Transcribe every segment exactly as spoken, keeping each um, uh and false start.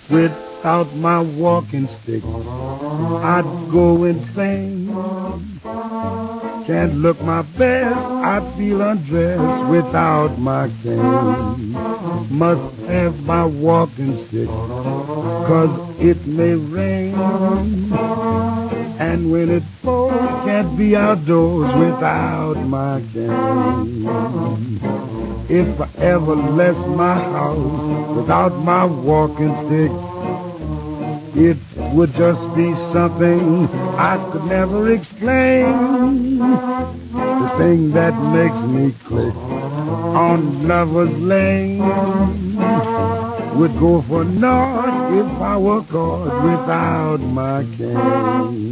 Without my walking stick, I'd go insane. Can't look my best, I'd feel undressed without my cane. Must have my walking stick, 'cause it may rain. And when it pours, can't be outdoors without my cane. If I ever left my house without my walking stick, it would just be something I could never explain. The thing that makes me click on Lover's Lane would go for naught if I were caught without my cane.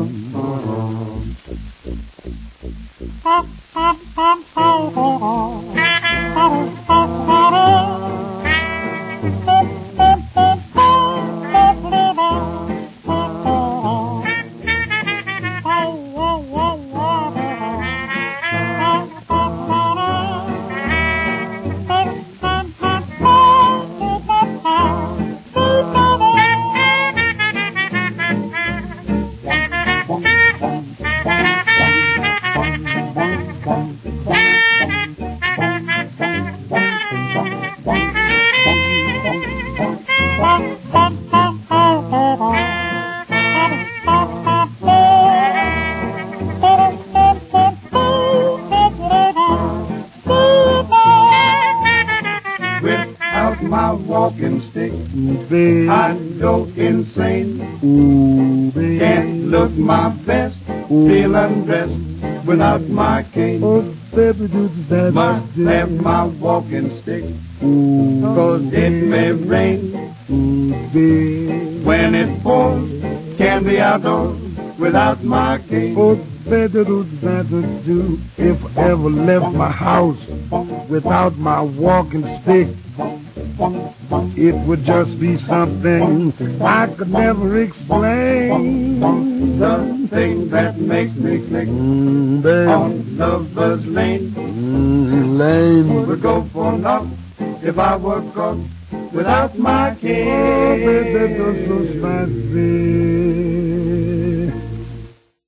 Without my walking stick, babe, I'd go insane. Ooh, babe. Can't look my best, ooh, feel undressed without my cane. Oh, baby, do that. Must have my walking stick, ooh, 'cause it may rain. Ooh, babe. When it pours, can't be outdoors without my cane. Oh, baby, do that do. If I ever left my house without my walking stick, it would just be something I could never explain. The thing that makes me click mm, on Lover's Lane, mm, lane would go for naught if I were caught without my cane. Oh, baby, that's so spicy.